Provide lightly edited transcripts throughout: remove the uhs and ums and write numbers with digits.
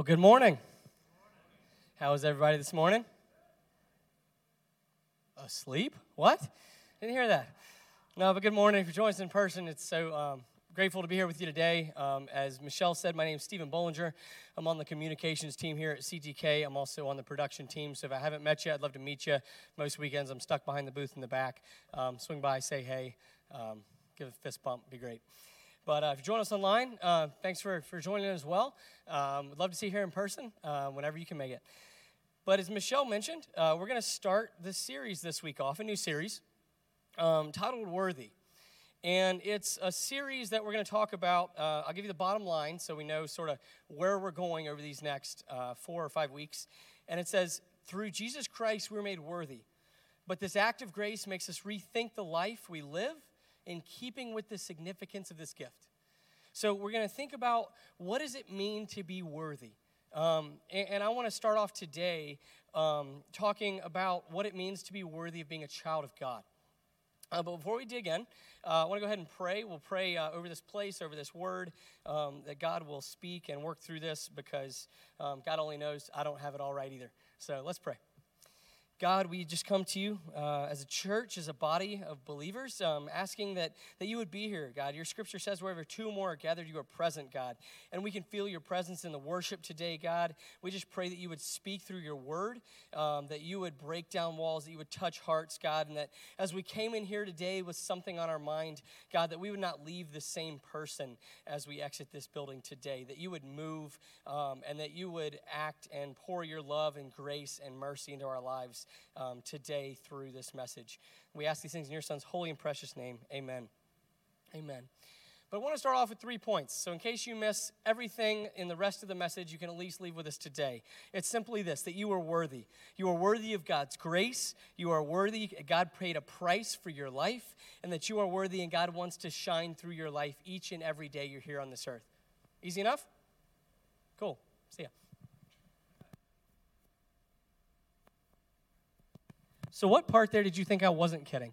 Well, good morning. How is everybody this morning? Asleep? What? Didn't hear that. No, but good morning. If you're joining us in person, it's so grateful to be here with you today. As Michelle said, my name is Stephen Bollinger. I'm on the communications team here at CTK. I'm also on the production team, so if I haven't met you, I'd love to meet you. Most weekends, I'm stuck behind the booth in the back. Swing by, say hey, give a fist bump, be great. But if you join us online, thanks for joining as well. We'd love to see you here in person whenever you can make it. But as Michelle mentioned, we're going to start this series this week off, a new series titled Worthy. And it's a series that we're going to talk about. I'll give you the bottom line so we know sort of where we're going over these next 4 or 5 weeks. And it says, through Jesus Christ, we're made worthy. But this act of grace makes us rethink the life we live in keeping with the significance of this gift. So we're going to think about what does it mean to be worthy. And I want to start off today talking about what it means to be worthy of being a child of God. But before we dig in, I want to go ahead and pray. We'll pray over this place, over this word, that God will speak and work through this because God only knows I don't have it all right either. So let's pray. God, we just come to you as a church, as a body of believers, asking that you would be here, God. Your scripture says wherever two or more are gathered, you are present, God. And we can feel your presence in the worship today, God. We just pray that you would speak through your word, that you would break down walls, that you would touch hearts, God, and that as we came in here today with something on our mind, God, that we would not leave the same person as we exit this building today, that you would move and that you would act and pour your love and grace and mercy into our lives today through this message. We ask these things in your son's holy and precious name. Amen. Amen. But I want to start off with 3 points. So in case you miss everything in the rest of the message, you can at least leave with us today. It's simply this, that you are worthy. You are worthy of God's grace. You are worthy. God paid a price for your life, and that you are worthy, and God wants to shine through your life each and every day you're here on this earth. Easy enough? Cool. See ya. So what part there did you think I wasn't kidding?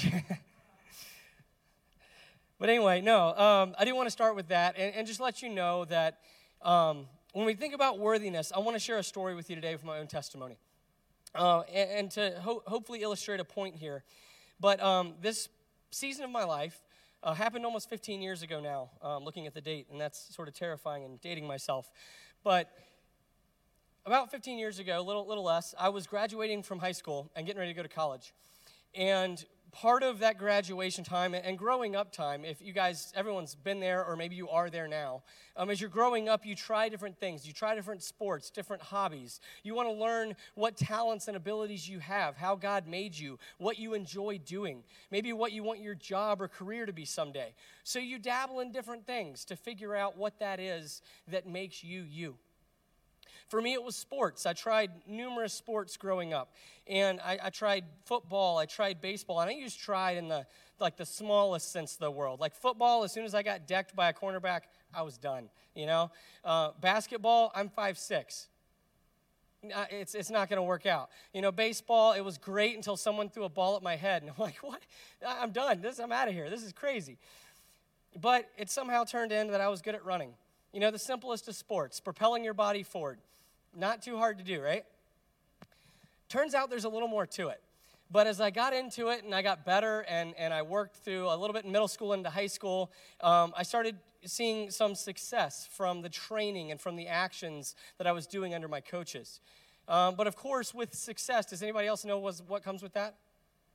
But anyway, no, I do want to start with that and just let you know that when we think about worthiness, I want to share a story with you today from my own testimony and to hopefully illustrate a point here. But this season of my life happened almost 15 years ago now, looking at the date, and that's sort of terrifying and dating myself. But about 15 years ago, a little less, I was graduating from high school and getting ready to go to college. And part of that graduation time and growing up time, if you guys, everyone's been there or maybe you are there now, as you're growing up, you try different things. You try different sports, different hobbies. You want to learn what talents and abilities you have, how God made you, what you enjoy doing, maybe what you want your job or career to be someday. So you dabble in different things to figure out what that is that makes you you. For me, it was sports. I tried numerous sports growing up, and I tried football, I tried baseball, and I just tried in the smallest sense of the world. Like football, as soon as I got decked by a cornerback, I was done, you know. Basketball, I'm 5'6". It's not going to work out. You know, baseball, it was great until someone threw a ball at my head, and I'm like, what? I'm done. I'm out of here. This is crazy. But it somehow turned into that I was good at running. You know, the simplest of sports, propelling your body forward. Not too hard to do, right? Turns out there's a little more to it. But as I got into it and I got better and I worked through a little bit in middle school into high school, I started seeing some success from the training and from the actions that I was doing under my coaches. But of course, with success, does anybody else know what comes with that?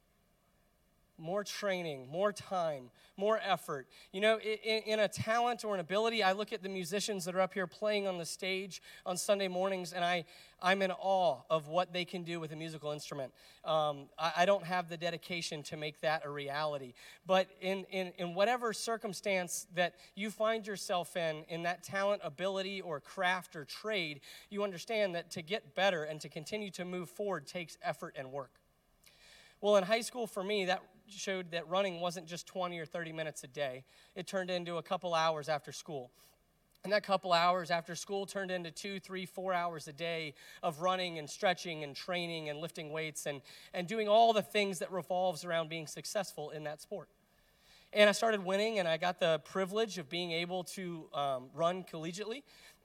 More training, more time, more effort. You know, in a talent or an ability, I look at the musicians that are up here playing on the stage on Sunday mornings, and I'm in awe of what they can do with a musical instrument. I don't have the dedication to make that a reality. But in whatever circumstance that you find yourself in that talent, ability, or craft or trade, you understand that to get better and to continue to move forward takes effort and work. Well, in high school for me, that showed that running wasn't just 20 or 30 minutes a day. It turned into a couple hours after school. And that couple hours after school turned into 2, 3, 4 hours a day of running and stretching and training and lifting weights and doing all the things that revolves around being successful in that sport. And I started winning, and I got the privilege of being able to run collegiately.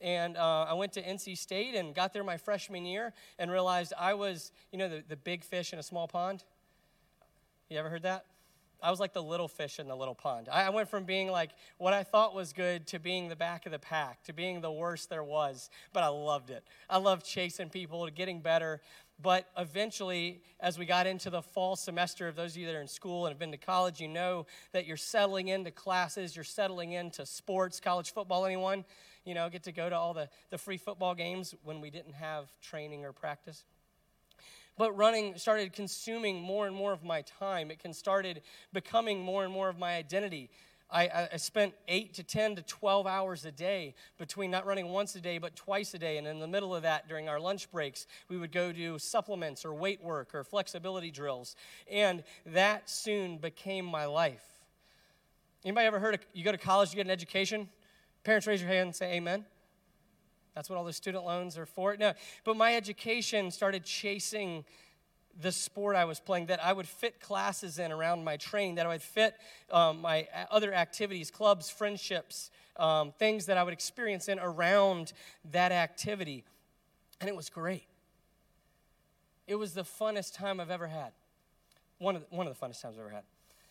And I went to NC State and got there my freshman year and realized I was, the big fish in a small pond. You ever heard that? I was like the little fish in the little pond. I went from being like what I thought was good to being the back of the pack, to being the worst there was, but I loved it. I loved chasing people, to getting better. But eventually, as we got into the fall semester, of those of you that are in school and have been to college, you know that you're settling into classes, you're settling into sports, college football, anyone? Get to go to all the free football games when we didn't have training or practice. But running started consuming more and more of my time. It started becoming more and more of my identity. I spent 8 to 10 to 12 hours a day between not running once a day, but twice a day. And in the middle of that, during our lunch breaks, we would go do supplements or weight work or flexibility drills. And that soon became my life. Anybody ever heard you go to college, you get an education? Parents, raise your hand and say amen. That's what all the student loans are for. No, but my education started chasing the sport I was playing, that I would fit classes in around my training, that I would fit my other activities, clubs, friendships, things that I would experience in around that activity. And it was great. It was the funnest time I've ever had. One of the funnest times I've ever had.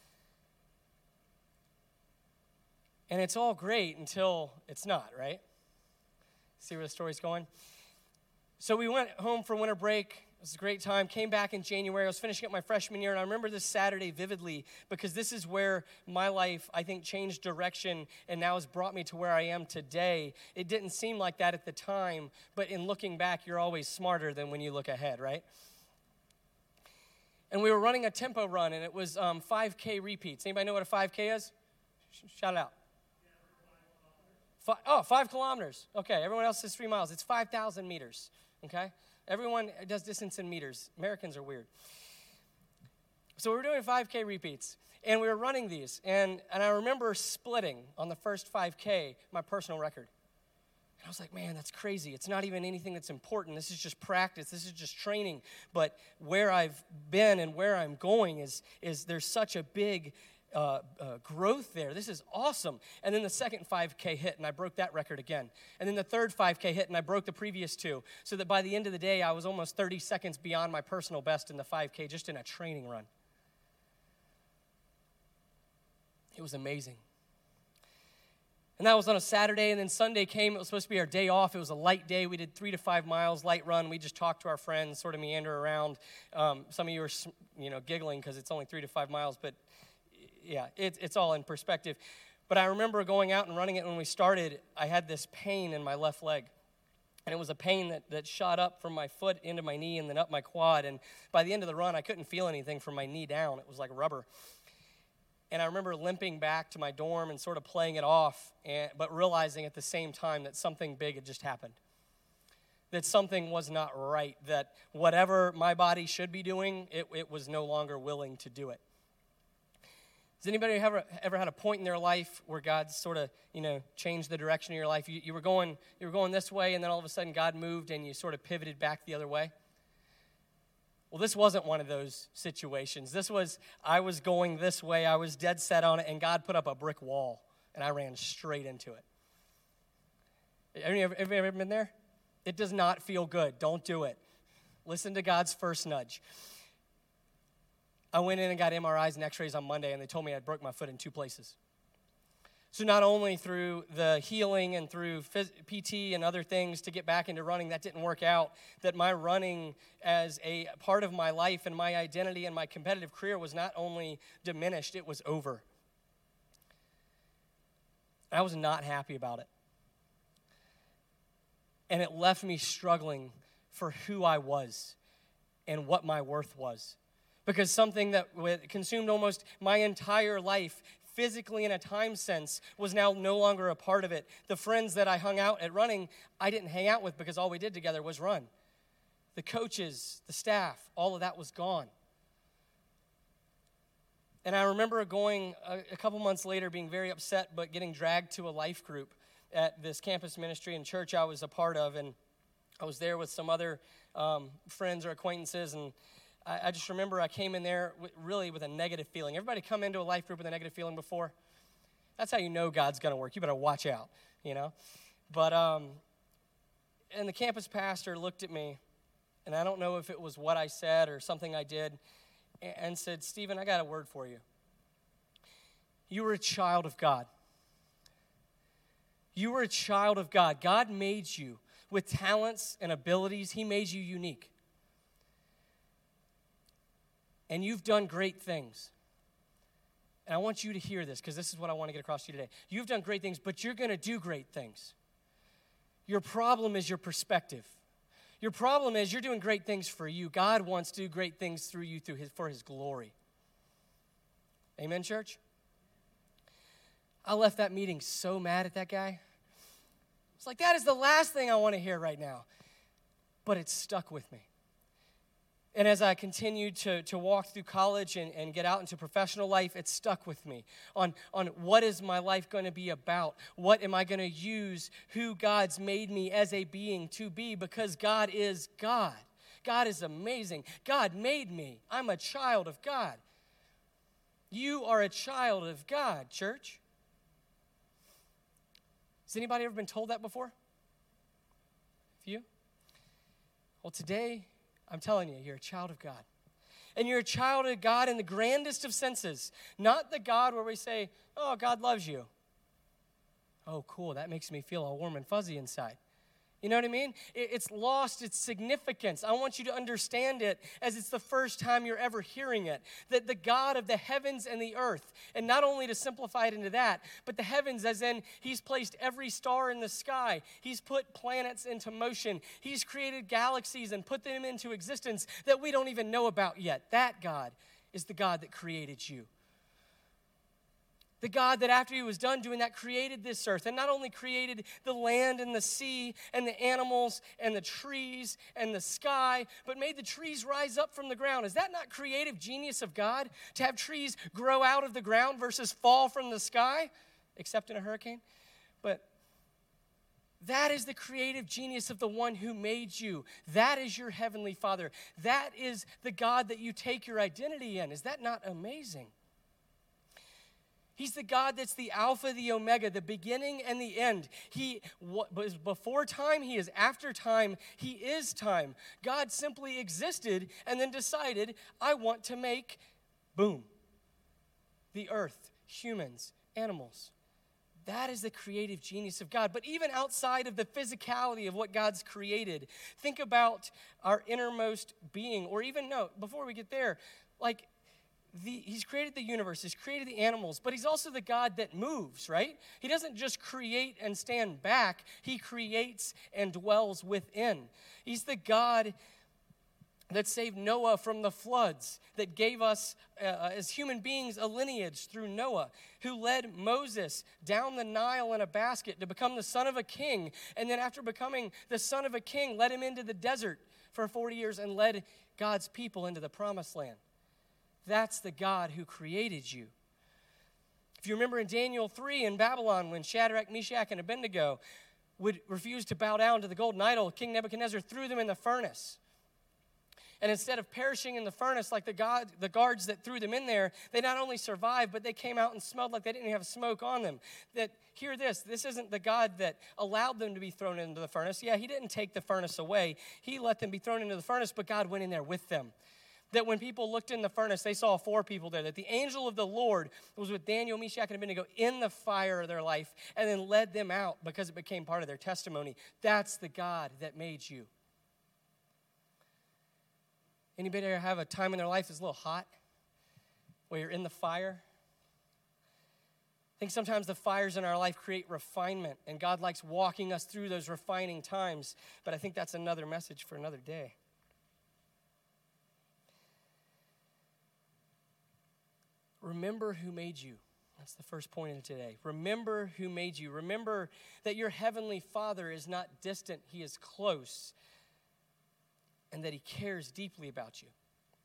And it's all great until it's not, right? See where the story's going? So we went home for winter break. It was a great time. Came back in January. I was finishing up my freshman year, and I remember this Saturday vividly because this is where my life, I think, changed direction and now has brought me to where I am today. It didn't seem like that at the time, but in looking back, you're always smarter than when you look ahead, right? And we were running a tempo run, and it was 5K repeats. Anybody know what a 5K is? Shout it out. 5 kilometers. Okay, everyone else says 3 miles. It's 5,000 meters, okay? Everyone does distance in meters. Americans are weird. So we were doing 5K repeats, and we were running these. And I remember splitting on the first 5K my personal record. And I was like, man, that's crazy. It's not even anything that's important. This is just practice. This is just training. But where I've been and where I'm going is there's such a big growth there. This is awesome. And then the second 5K hit, and I broke that record again. And then the third 5K hit, and I broke the previous two. So that by the end of the day, I was almost 30 seconds beyond my personal best in the 5K, just in a training run. It was amazing. And that was on a Saturday, and then Sunday came. It was supposed to be our day off. It was a light day. We did 3 to 5 miles, light run. We just talked to our friends, sort of meander around. Some of you are, giggling because it's only 3 to 5 miles, but yeah, it's all in perspective. But I remember going out and running it when we started. I had this pain in my left leg. And it was a pain that shot up from my foot into my knee and then up my quad. And by the end of the run, I couldn't feel anything from my knee down. It was like rubber. And I remember limping back to my dorm and sort of playing it off, but realizing at the same time that something big had just happened. That something was not right. That whatever my body should be doing, it was no longer willing to do it. Has anybody ever had a point in their life where God sort of, changed the direction of your life? You were going this way, and then all of a sudden God moved, and you sort of pivoted back the other way? Well, this wasn't one of those situations. I was going this way, I was dead set on it, and God put up a brick wall, and I ran straight into it. Have you ever been there? It does not feel good. Don't do it. Listen to God's first nudge. I went in and got MRIs and x-rays on Monday, and they told me I'd broke my foot in 2 places. So not only through the healing and through PT and other things to get back into running, that didn't work out, that my running as a part of my life and my identity and my competitive career was not only diminished, it was over. I was not happy about it. And it left me struggling for who I was and what my worth was. Because something that consumed almost my entire life, physically in a time sense, was now no longer a part of it. The friends that I hung out at running, I didn't hang out with because all we did together was run. The coaches, the staff, all of that was gone. And I remember going a couple months later being very upset, but getting dragged to a life group at this campus ministry and church I was a part of. And I was there with some other friends or acquaintances, and I just remember I came in there with a negative feeling. Everybody come into a life group with a negative feeling before? That's how you know God's going to work. You better watch out, But And the campus pastor looked at me, and I don't know if it was what I said or something I did, and said, Stephen, I got a word for you. You were a child of God. You were a child of God. God made you with talents and abilities. He made you unique. And you've done great things. And I want you to hear this, because this is what I want to get across to you today. You've done great things, but you're going to do great things. Your problem is your perspective. Your problem is you're doing great things for you. God wants to do great things through you for his glory. Amen, church? I left that meeting so mad at that guy. It's like, that is the last thing I want to hear right now. But it stuck with me. And as I continued to walk through college and get out into professional life, it stuck with me on what is my life going to be about? What am I going to use who God's made me as a being to be? Because God is God. God is amazing. God made me. I'm a child of God. You are a child of God, church. Has anybody ever been told that before? A few? Well, today, I'm telling you, you're a child of God. And you're a child of God in the grandest of senses. Not the God where we say, oh, God loves you. Oh, cool, that makes me feel all warm and fuzzy inside. You know what I mean? It's lost its significance. I want you to understand it as it's the first time you're ever hearing it. That the God of the heavens and the earth, and not only to simplify it into that, but the heavens as in he's placed every star in the sky. He's put planets into motion. He's created galaxies and put them into existence that we don't even know about yet. That God is the God that created you. The God that after he was done doing that created this earth, and not only created the land and the sea and the animals and the trees and the sky, but made the trees rise up from the ground. Is that not creative genius of God? To have trees grow out of the ground versus fall from the sky, except in a hurricane? But that is the creative genius of the one who made you. That is your heavenly Father. That is the God that you take your identity in. Is that not amazing? He's the God that's the Alpha, the Omega, the beginning and the end. He was before time, he is after time, he is time. God simply existed and then decided, I want to make, boom, the earth, humans, animals. That is the creative genius of God. But even outside of the physicality of what God's created, think about our innermost being, or even, no, before we get there, like, he's created the universe, he's created the animals, but he's also the God that moves, right? He doesn't just create and stand back, he creates and dwells within. He's the God that saved Noah from the floods, that gave us, as human beings, a lineage through Noah, who led Moses down the Nile in a basket to become the son of a king, and then after becoming the son of a king, led him into the desert for 40 years and led God's people into the promised land. That's the God who created you. If you remember in Daniel 3 in Babylon, when Shadrach, Meshach, and Abednego would refuse to bow down to the golden idol, King Nebuchadnezzar threw them in the furnace. And instead of perishing in the furnace like the guards that threw them in there, they not only survived, but they came out and smelled like they didn't have smoke on them. That, hear this isn't the God that allowed them to be thrown into the furnace. Yeah, he didn't take the furnace away. He let them be thrown into the furnace, but God went in there with them. That when people looked in the furnace, they saw 4 people there. That the angel of the Lord was with Daniel, Meshach, and Abednego in the fire of their life and then led them out because it became part of their testimony. That's the God that made you. Anybody ever have a time in their life that's a little hot? Where you're in the fire? I think sometimes the fires in our life create refinement, and God likes walking us through those refining times. But I think that's another message for another day. Remember who made you. That's the first point of today. Remember who made you. Remember that your heavenly Father is not distant, he is close, and that he cares deeply about you.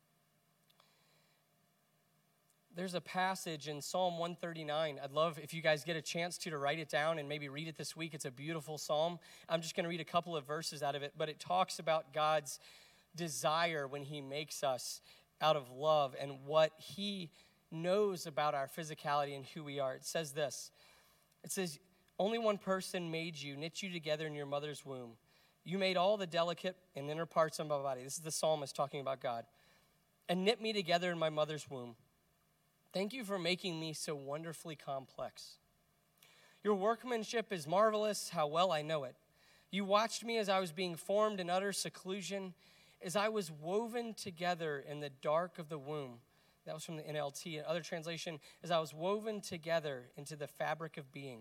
There's a passage in Psalm 139. I'd love if you guys get a chance to write it down and maybe read it this week. It's a beautiful psalm. I'm just going to read a couple of verses out of it, but it talks about God's desire when he makes us out of love and what he knows about our physicality and who we are. It says this. It says, only one person made you, knit you together in your mother's womb. You made all the delicate and inner parts of my body. This is the psalmist talking about God. And knit me together in my mother's womb. Thank you for making me so wonderfully complex. Your workmanship is marvelous, how well I know it. You watched me as I was being formed in utter seclusion, as I was woven together in the dark of the womb. That was from the NLT. Other translation, as I was woven together into the fabric of being.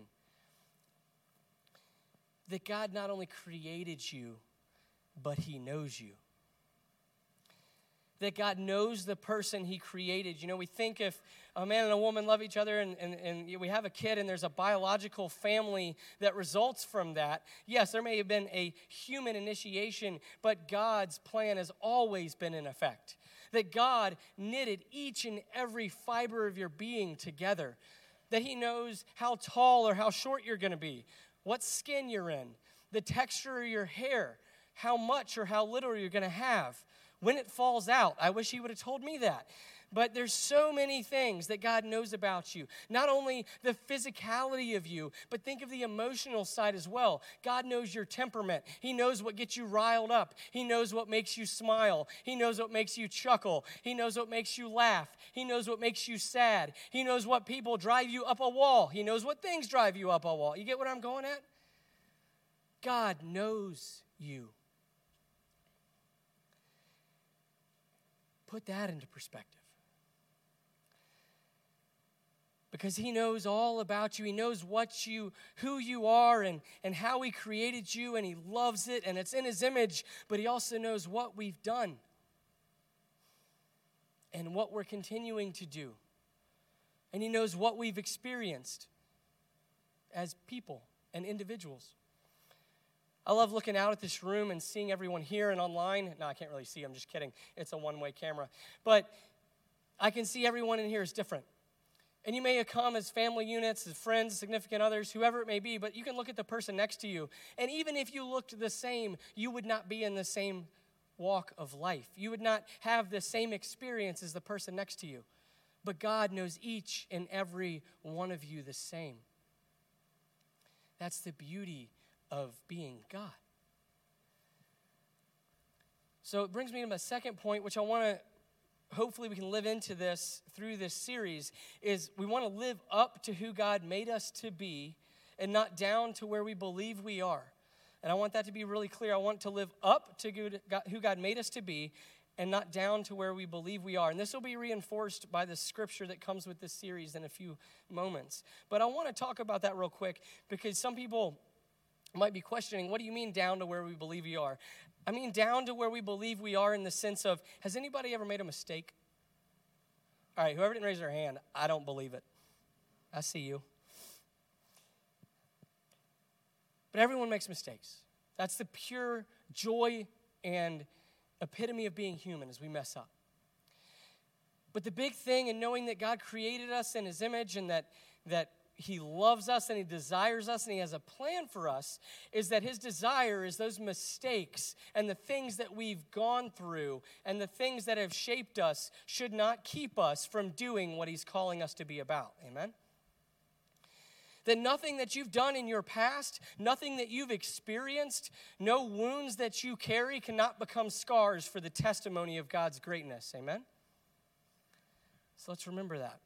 That God not only created you, but he knows you. That God knows the person he created. You know, we think if a man and a woman love each other and we have a kid and there's a biological family that results from that, yes, there may have been a human initiation, but God's plan has always been in effect. That God knitted each and every fiber of your being together. That he knows how tall or how short you're going to be, what skin you're in, the texture of your hair, how much or how little you're going to have. When it falls out, I wish he would have told me that. But there's so many things that God knows about you. Not only the physicality of you, but think of the emotional side as well. God knows your temperament. He knows what gets you riled up. He knows what makes you smile. He knows what makes you chuckle. He knows what makes you laugh. He knows what makes you sad. He knows what people drive you up a wall. He knows what things drive you up a wall. You get what I'm going at? God knows you. Put that into perspective. Because he knows all about you. He knows who you are and how he created you, and he loves it, and it's in his image, but he also knows what we've done and what we're continuing to do. And he knows what we've experienced as people and individuals. I love looking out at this room and seeing everyone here and online. No, I can't really see. I'm just kidding. It's a one-way camera. But I can see everyone in here is different. And you may have come as family units, as friends, significant others, whoever it may be, but you can look at the person next to you. And even if you looked the same, you would not be in the same walk of life. You would not have the same experience as the person next to you. But God knows each and every one of you the same. That's the beauty of being God. So it brings me to my second point, which I want to, hopefully we can live into this through this series, is we want to live up to who God made us to be and not down to where we believe we are. And I want that to be really clear. I want to live up to who God made us to be and not down to where we believe we are. And this will be reinforced by the scripture that comes with this series in a few moments. But I want to talk about that real quick because some people might be questioning, what do you mean down to where we believe we are? I mean down to where we believe we are in the sense of, has anybody ever made a mistake? All right, whoever didn't raise their hand, I don't believe it. I see you. But everyone makes mistakes. That's the pure joy and epitome of being human as we mess up. But the big thing in knowing that God created us in his image and that he loves us and he desires us and he has a plan for us is that his desire is those mistakes and the things that we've gone through and the things that have shaped us should not keep us from doing what he's calling us to be about. Amen? That nothing that you've done in your past, nothing that you've experienced, no wounds that you carry cannot become scars for the testimony of God's greatness. Amen? So let's remember that.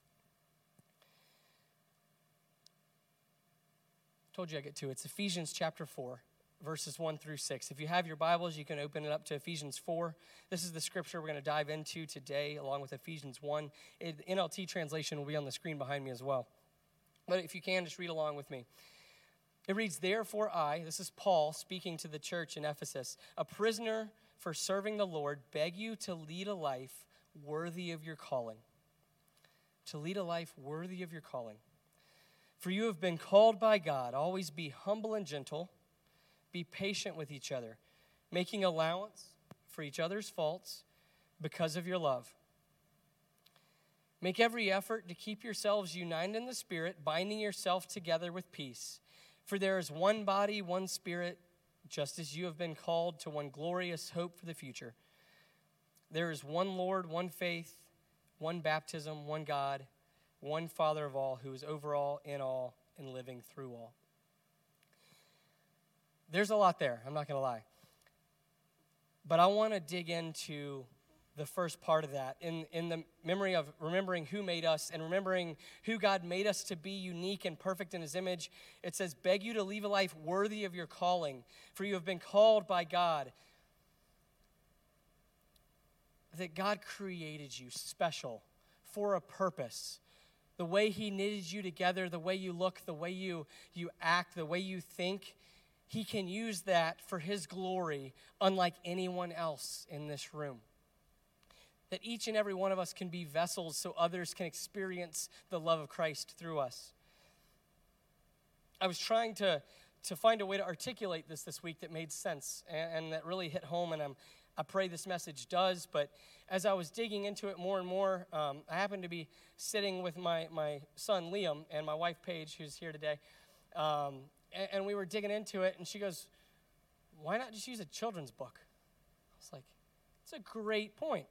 Told you I get to it. It's Ephesians chapter 4, verses 1 through 6. If you have your Bibles, you can open it up to Ephesians 4. This is the scripture we're going to dive into today, along with Ephesians 1. The NLT translation will be on the screen behind me as well. But if you can, just read along with me. It reads, "Therefore I," this is Paul speaking to the church in Ephesus, "a prisoner for serving the Lord, beg you to lead a life worthy of your calling." To lead a life worthy of your calling. "For you have been called by God. Always be humble and gentle. Be patient with each other, making allowance for each other's faults because of your love. Make every effort to keep yourselves united in the Spirit, binding yourself together with peace. For there is one body, one Spirit, just as you have been called to one glorious hope for the future. There is one Lord, one faith, one baptism, one God, one Father of all, who is over all, in all, and living through all." There's a lot there, I'm not going to lie. But I want to dig into the first part of that in the memory of remembering who made us and remembering who God made us to be, unique and perfect in his image. It says, beg you to live a life worthy of your calling, for you have been called by God. That God created you special for a purpose. The way he knitted you together, the way you look, the way you act, the way you think, he can use that for his glory unlike anyone else in this room. That each and every one of us can be vessels so others can experience the love of Christ through us. I was trying to find a way to articulate this week that made sense and that really hit home, and I pray this message does. But as I was digging into it more and more, I happened to be sitting with my son Liam and my wife Paige, who's here today, and we were digging into it, and she goes, why not just use a children's book? I was like, it's a great point.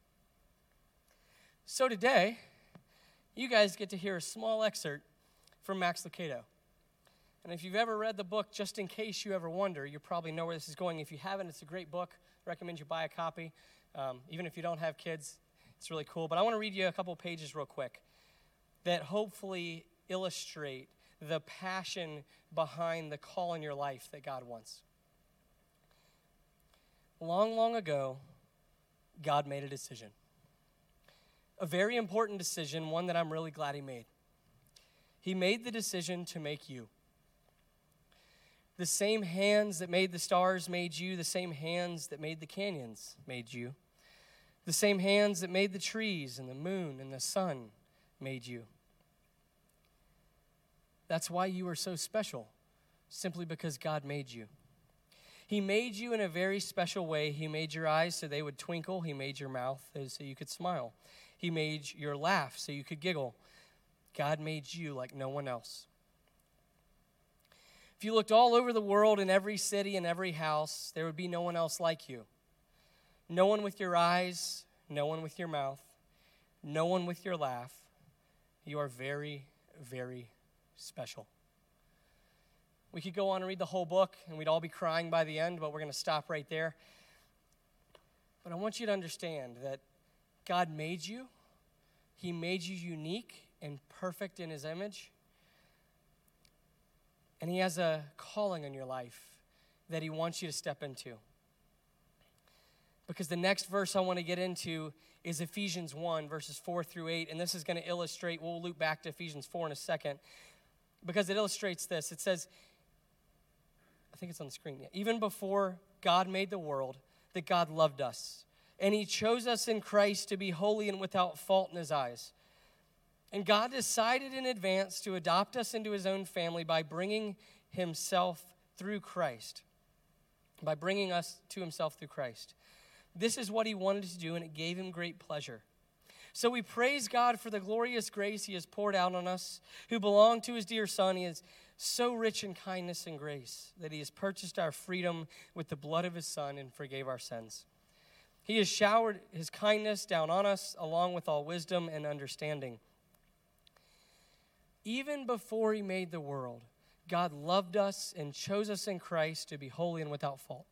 So today, you guys get to hear a small excerpt from Max Lucado. And if you've ever read the book, just in case you ever wonder, you probably know where this is going. If you haven't, it's a great book. I recommend you buy a copy. Even if you don't have kids, it's really cool. But I want to read you a couple pages real quick that hopefully illustrate the passion behind the call in your life that God wants. Long, long ago, God made a decision. A very important decision, one that I'm really glad he made. He made the decision to make you. The same hands that made the stars made you. The same hands that made the canyons made you. The same hands that made the trees and the moon and the sun made you. That's why you are so special, simply because God made you. He made you in a very special way. He made your eyes so they would twinkle. He made your mouth so you could smile. He made your laugh so you could giggle. God made you like no one else. If you looked all over the world, in every city and every house, there would be no one else like you. No one with your eyes, no one with your mouth, no one with your laugh. You are very, very special. We could go on and read the whole book, and we'd all be crying by the end, but we're going to stop right there. But I want you to understand that God made you. He made you unique and perfect in his image. And he has a calling on your life that he wants you to step into. Because the next verse I want to get into is Ephesians 1, verses 4 through 8. And this is going to illustrate, we'll loop back to Ephesians 4 in a second, because it illustrates this. It says, I think it's on the screen. Yeah. Even before God made the world, that God loved us. And he chose us in Christ to be holy and without fault in his eyes. And God decided in advance to adopt us into his own family by bringing himself through Christ. By bringing us to himself through Christ. This is what he wanted to do, and it gave him great pleasure. So we praise God for the glorious grace he has poured out on us, who belong to his dear Son. He is so rich in kindness and grace that he has purchased our freedom with the blood of his Son and forgave our sins. He has showered his kindness down on us, along with all wisdom and understanding. Even before he made the world, God loved us and chose us in Christ to be holy and without fault.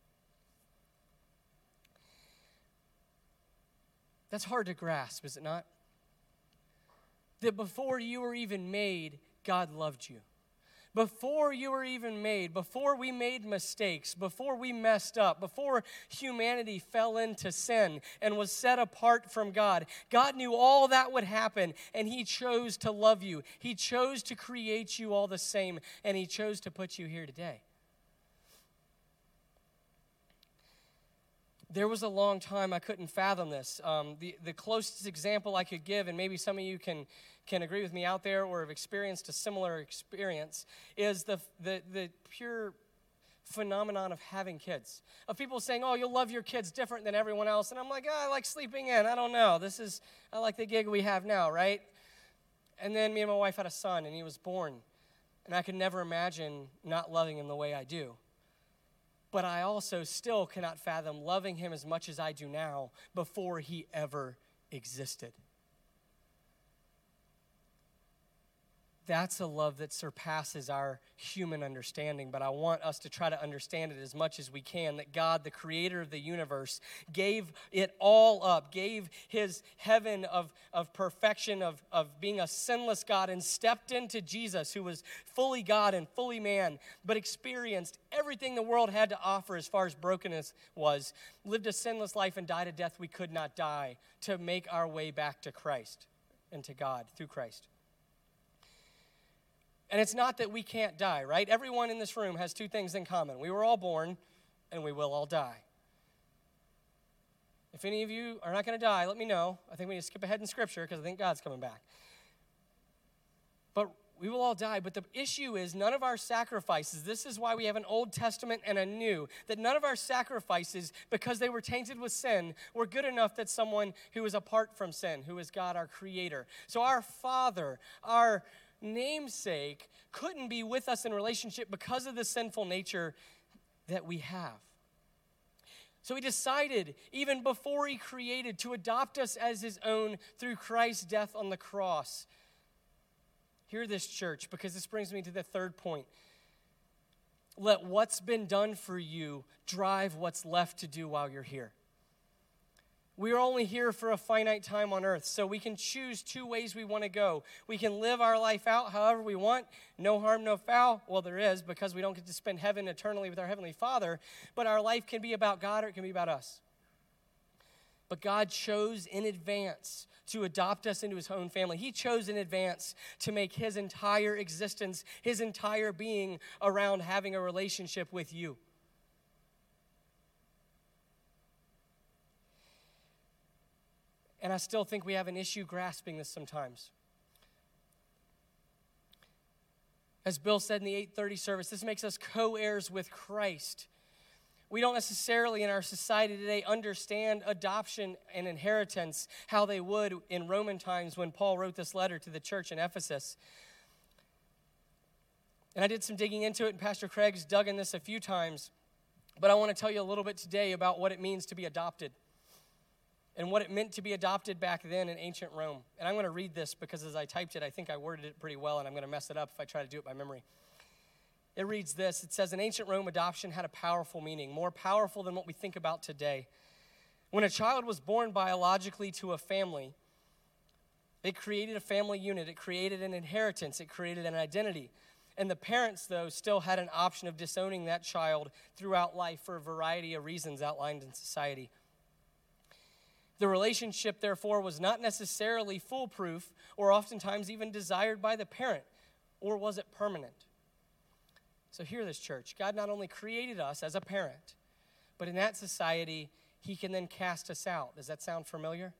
That's hard to grasp, is it not? That before you were even made, God loved you. Before you were even made, before we made mistakes, before we messed up, before humanity fell into sin and was set apart from God, God knew all that would happen, and he chose to love you. He chose to create you all the same, and he chose to put you here today. There was a long time I couldn't fathom this. The closest example I could give, and maybe some of you can agree with me out there or have experienced a similar experience, is the pure phenomenon of having kids. Of people saying, oh, you'll love your kids different than everyone else. And I'm like, I like sleeping in. I don't know. I like the gig we have now, right? And then me and my wife had a son, and he was born. And I could never imagine not loving him the way I do. But I also still cannot fathom loving him as much as I do now before he ever existed. That's a love that surpasses our human understanding, but I want us to try to understand it as much as we can, that God, the creator of the universe, gave it all up, gave his heaven of perfection, of being a sinless God, and stepped into Jesus, who was fully God and fully man, but experienced everything the world had to offer as far as brokenness was, lived a sinless life and died a death we could not die to make our way back to Christ and to God through Christ. And it's not that we can't die, right? Everyone in this room has two things in common. We were all born, and we will all die. If any of you are not going to die, let me know. I think we need to skip ahead in Scripture because I think God's coming back. But we will all die. But the issue is none of our sacrifices, this is why we have an Old Testament and a New, that none of our sacrifices, because they were tainted with sin, were good enough that someone who is apart from sin, who is God, our Creator. So our Father, our namesake, couldn't be with us in relationship because of the sinful nature that we have. So he decided, even before he created, to adopt us as his own through Christ's death on the cross. Hear this, church, because this brings me to the third point. Let what's been done for you drive what's left to do while you're here. We are only here for a finite time on earth, so we can choose two ways we want to go. We can live our life out however we want, no harm, no foul. Well, there is, because we don't get to spend heaven eternally with our Heavenly Father, but our life can be about God or it can be about us. But God chose in advance to adopt us into his own family. He chose in advance to make his entire existence, his entire being around having a relationship with you. And I still think we have an issue grasping this sometimes. As Bill said in the 8:30 service, this makes us co-heirs with Christ. We don't necessarily in our society today understand adoption and inheritance how they would in Roman times when Paul wrote this letter to the church in Ephesus. And I did some digging into it, and Pastor Craig's dug in this a few times. But I want to tell you a little bit today about what it means to be adopted and what it meant to be adopted back then in ancient Rome. And I'm going to read this because as I typed it, I think I worded it pretty well, and I'm going to mess it up if I try to do it by memory. It reads this. It says, in ancient Rome, adoption had a powerful meaning, more powerful than what we think about today. When a child was born biologically to a family, it created a family unit. It created an inheritance. It created an identity. And the parents, though, still had an option of disowning that child throughout life for a variety of reasons outlined in society. The relationship, therefore, was not necessarily foolproof or oftentimes even desired by the parent, or was it permanent? So hear this, church. God not only created us as a parent, but in that society, he can then cast us out. Does that sound familiar?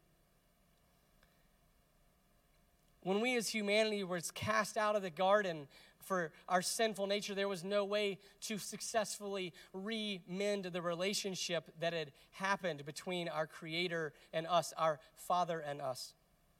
When we as humanity were cast out of the garden for our sinful nature, there was no way to successfully re-mend the relationship that had happened between our Creator and us, our Father and us.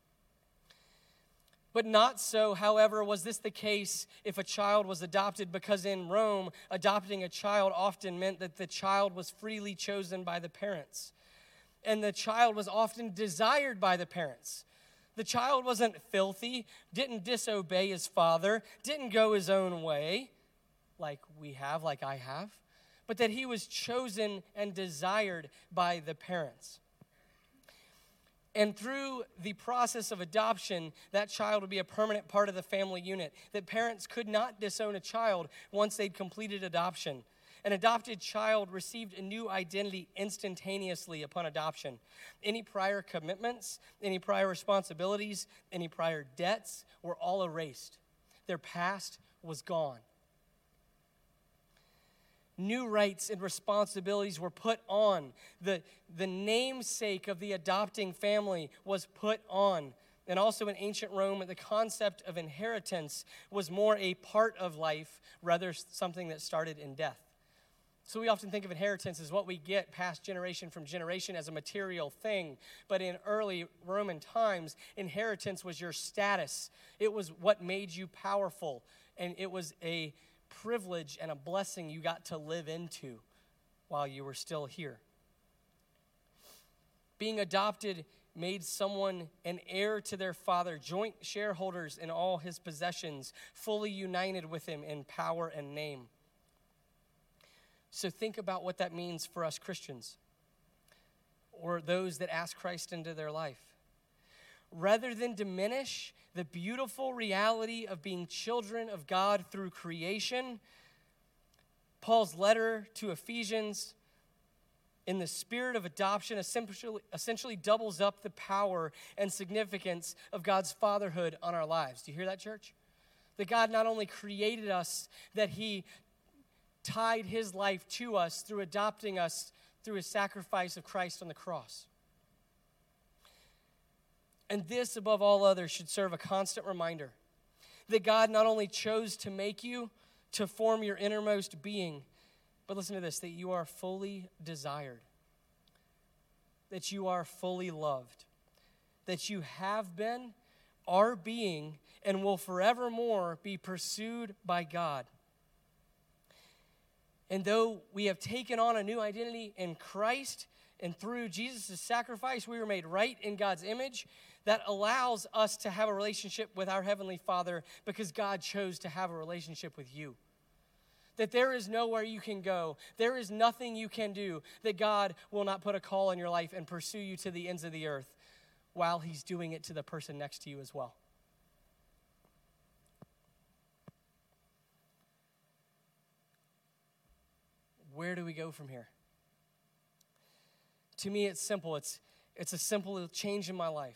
But not so, however, was this the case if a child was adopted, because in Rome, adopting a child often meant that the child was freely chosen by the parents. And the child was often desired by the parents. The child wasn't filthy, didn't disobey his father, didn't go his own way like I have, but that he was chosen and desired by the parents. And through the process of adoption, that child would be a permanent part of the family unit, that parents could not disown a child once they'd completed adoption. An adopted child received a new identity instantaneously upon adoption. Any prior commitments, any prior responsibilities, any prior debts were all erased. Their past was gone. New rights and responsibilities were put on. The namesake of the adopting family was put on. And also in ancient Rome, the concept of inheritance was more a part of life, rather something that started in death. So we often think of inheritance as what we get passed generation from generation as a material thing. But in early Roman times, inheritance was your status. It was what made you powerful. And it was a privilege and a blessing you got to live into while you were still here. Being adopted made someone an heir to their Father, joint shareholders in all his possessions, fully united with him in power and name. So think about what that means for us Christians, or those that ask Christ into their life. Rather than diminish the beautiful reality of being children of God through creation, Paul's letter to Ephesians, in the spirit of adoption, essentially doubles up the power and significance of God's fatherhood on our lives. Do you hear that, church? That God not only created us, that he tied his life to us through adopting us through his sacrifice of Christ on the cross. And this, above all others, should serve a constant reminder that God not only chose to make you, to form your innermost being, but listen to this, that you are fully desired, that you are fully loved, that you have been, are being, and will forevermore be pursued by God. And though we have taken on a new identity in Christ, and through Jesus' sacrifice, we were made right in God's image, that allows us to have a relationship with our Heavenly Father because God chose to have a relationship with you. That there is nowhere you can go, there is nothing you can do that God will not put a call in your life and pursue you to the ends of the earth while he's doing it to the person next to you as well. Where do we go from here? To me, it's simple. It's a simple change in my life.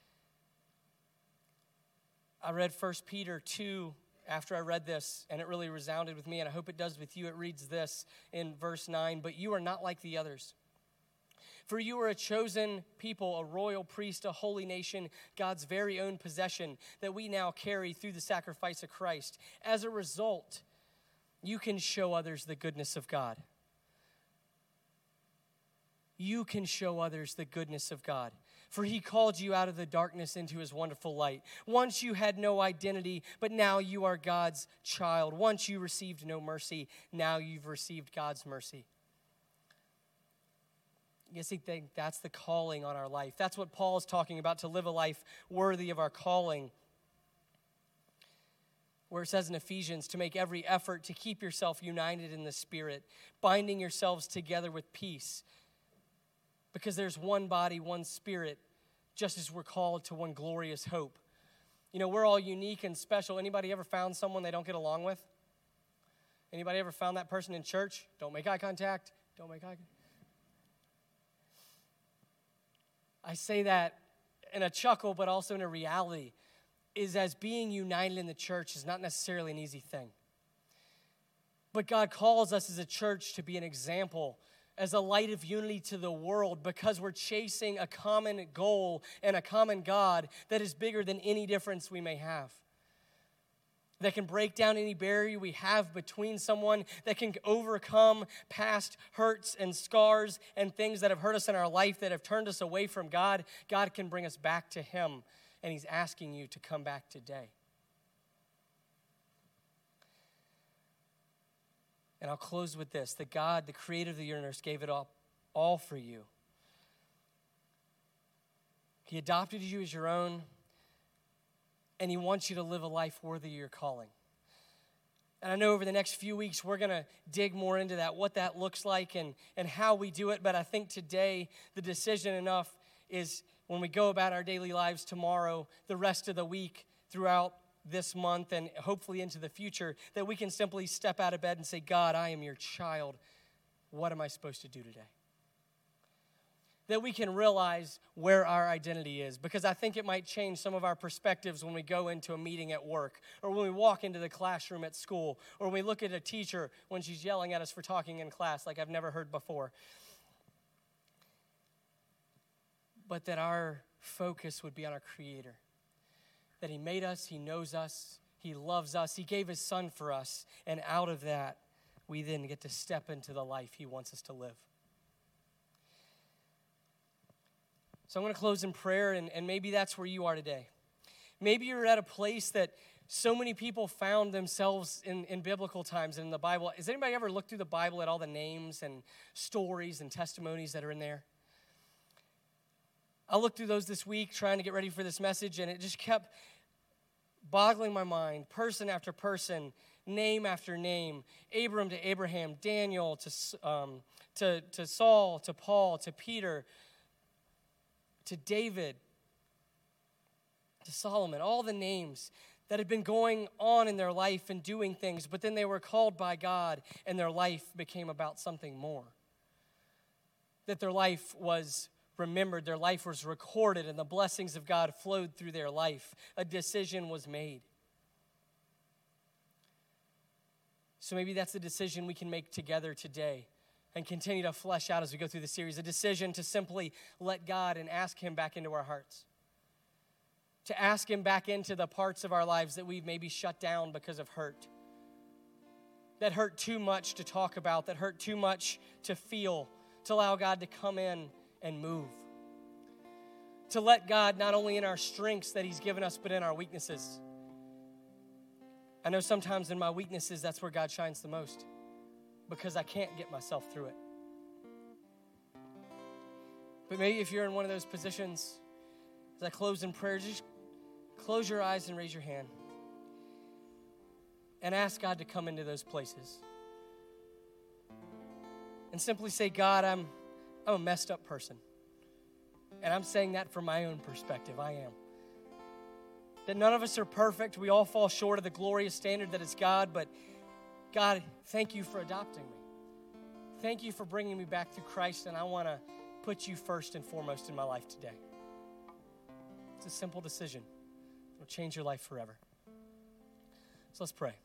I read 1 Peter 2 after I read this, and it really resounded with me, and I hope it does with you. It reads this in verse 9, "But you are not like the others. For you are a chosen people, a royal priest, a holy nation, God's very own possession that we now carry through the sacrifice of Christ. As a result, you can show others the goodness of God." You can show others the goodness of God. For he called you out of the darkness into his wonderful light. Once you had no identity, but now you are God's child. Once you received no mercy, now you've received God's mercy. You see, that's the calling on our life. That's what Paul is talking about, to live a life worthy of our calling. Where it says in Ephesians, to make every effort to keep yourself united in the Spirit, binding yourselves together with peace. Because there's one body, one Spirit, just as we're called to one glorious hope. You know, we're all unique and special. Anybody ever found someone they don't get along with? Anybody ever found that person in church? Don't make eye contact. Don't make eye contact. I say that in a chuckle, but also in a reality, is as being united in the church is not necessarily an easy thing. But God calls us as a church to be an example, as a light of unity to the world, because we're chasing a common goal and a common God that is bigger than any difference we may have. That can break down any barrier we have between someone, that can overcome past hurts and scars and things that have hurt us in our life, that have turned us away from God. God can bring us back to him, and he's asking you to come back today. And I'll close with this, that God, the creator of the universe, gave it all for you. He adopted you as your own, and he wants you to live a life worthy of your calling. And I know over the next few weeks, we're going to dig more into that, what that looks like and how we do it. But I think today, the decision enough is when we go about our daily lives tomorrow, the rest of the week, throughout this month and hopefully into the future, that we can simply step out of bed and say, God, I am your child. What am I supposed to do today? That we can realize where our identity is, because I think it might change some of our perspectives when we go into a meeting at work, or when we walk into the classroom at school, or when we look at a teacher when she's yelling at us for talking in class like I've never heard before. But that our focus would be on our Creator. That he made us, he knows us, he loves us, he gave his son for us, and out of that, we then get to step into the life he wants us to live. So I'm going to close in prayer, and maybe that's where you are today. Maybe you're at a place that so many people found themselves in biblical times and in the Bible. Has anybody ever looked through the Bible at all the names and stories and testimonies that are in there? I looked through those this week trying to get ready for this message, and it just kept boggling my mind, person after person, name after name, Abram to Abraham, Daniel to Saul, to Paul, to Peter, to David, to Solomon, all the names that had been going on in their life and doing things, but then they were called by God and their life became about something more. That their life was remembered, their life was recorded, and the blessings of God flowed through their life. A decision was made. So maybe that's the decision we can make together today and continue to flesh out as we go through the series. A decision to simply let God and ask Him back into our hearts. To ask Him back into the parts of our lives that we've maybe shut down because of hurt. That hurt too much to talk about, that hurt too much to feel, to allow God to come in and move. To let God not only in our strengths that He's given us, but in our weaknesses. I know sometimes in my weaknesses, that's where God shines the most, because I can't get myself through it. But maybe if you're in one of those positions, as I close in prayer, just close your eyes and raise your hand and ask God to come into those places. And simply say, God, I'm a messed up person. And I'm saying that from my own perspective. I am. That none of us are perfect. We all fall short of the glorious standard that is God. But God, thank you for adopting me. Thank you for bringing me back through Christ. And I want to put you first and foremost in my life today. It's a simple decision. It'll change your life forever. So let's pray.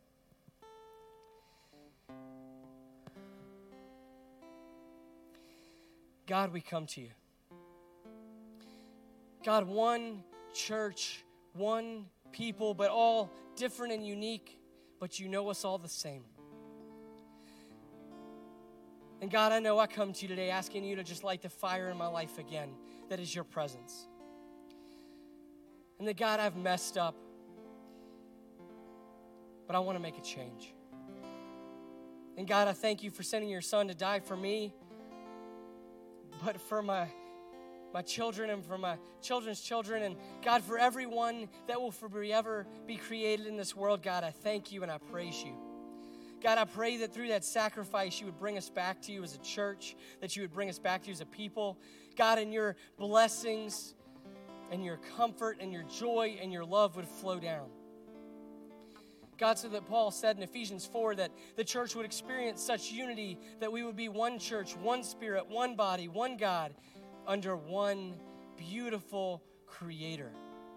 God, we come to you. God, one church, one people, but all different and unique, but you know us all the same. And God, I know I come to you today asking you to just light the fire in my life again, that is your presence. And that, God, I've messed up, but I want to make a change. And God, I thank you for sending your Son to die for me, but for my children and for my children's children, and God, for everyone that will forever be created in this world, God, I thank you and I praise you. God, I pray that through that sacrifice, you would bring us back to you as a church, that you would bring us back to you as a people. God, and your blessings and your comfort and your joy and your love would flow down. God, so that Paul said in Ephesians 4 that the church would experience such unity that we would be one church, one spirit, one body, one God, under one beautiful Creator.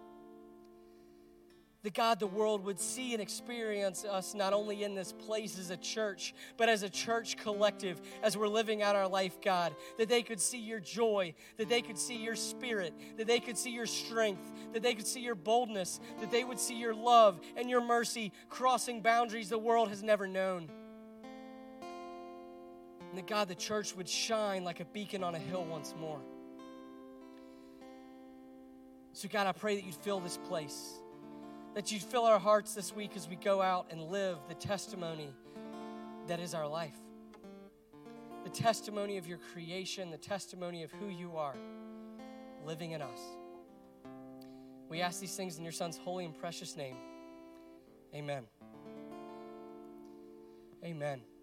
That, God, the world would see and experience us not only in this place as a church, but as a church collective, as we're living out our life, God. That they could see your joy, that they could see your spirit, that they could see your strength, that they could see your boldness, that they would see your love and your mercy crossing boundaries the world has never known. And that, God, the church would shine like a beacon on a hill once more. So, God, I pray that you'd fill this place, that you'd fill our hearts this week as we go out and live the testimony that is our life. The testimony of your creation, the testimony of who you are living in us. We ask these things in your Son's holy and precious name. Amen. Amen.